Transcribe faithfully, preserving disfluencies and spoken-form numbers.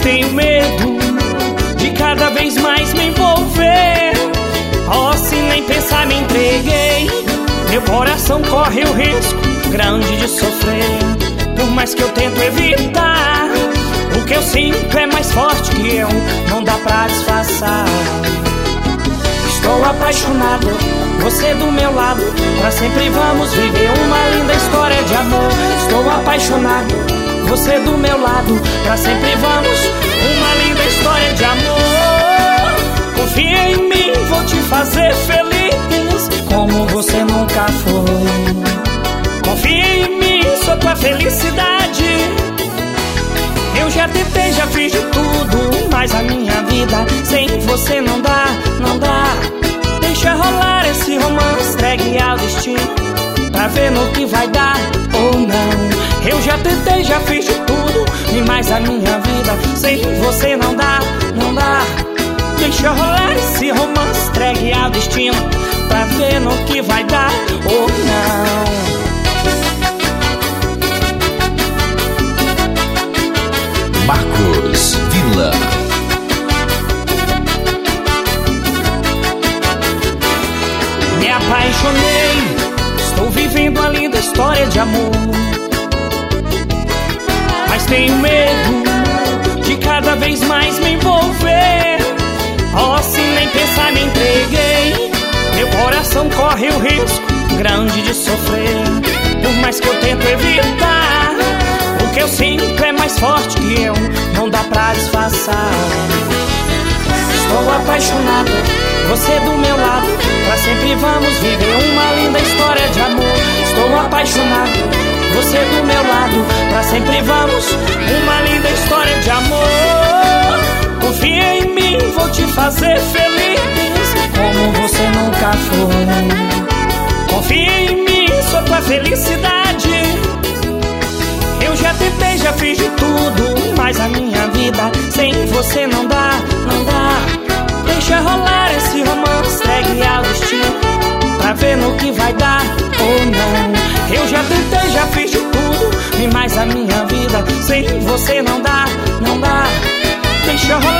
tenho medo de cada vez mais me envolver. Oh, se nem pensar me entreguei, meu coração corre o risco grande de sofrer. Por mais que eu tento evitar, o que eu sinto é mais forte que eu, não dá pra disfarçar. Estou apaixonado, você do meu lado, pra sempre vamos viver uma linda história de amor. Estou apaixonado, você do meu lado, pra sempre vamos uma linda história de amor. Confia em mim, vou te fazer feliz como você nunca foi. Confia em mim, sou tua felicidade. Eu já tentei, já fiz de tudo, mas a minha vida sem você não dá, não dá. Deixa rolar esse romance, entregue ao destino, pra ver no que vai dar ou não. Eu já tentei, já fiz de tudo, mas a minha vida sem você não dá, não dá. Deixa rolar esse romance, entregue ao destino, pra ver no que vai dar ou não. Marcos Villa. Me apaixonei, estou vivendo uma linda história de amor, mas tenho medo de cada vez mais me envolver. Oh, se nem pensar me entreguei, meu coração corre o risco grande de sofrer. Por mais que eu tento evitar, o que eu sinto é mais forte que eu, não dá pra disfarçar. Estou apaixonado, você do meu lado, pra sempre vamos viver uma linda história de amor. Estou apaixonado, você do meu lado, pra sempre vamos uma linda história de amor. Confia em mim, vou te fazer feliz como você nunca foi. Confia em mim, sou tua felicidade. Eu já tentei, já fiz de tudo, mas a minha vida sem você não dá, não dá. Deixa rolar esse romance, entregue ao destino, pra ver no que vai dar ou não. Eu já tentei, já fiz de tudo, mas a minha vida sem você não dá, não dá. Deixa rolar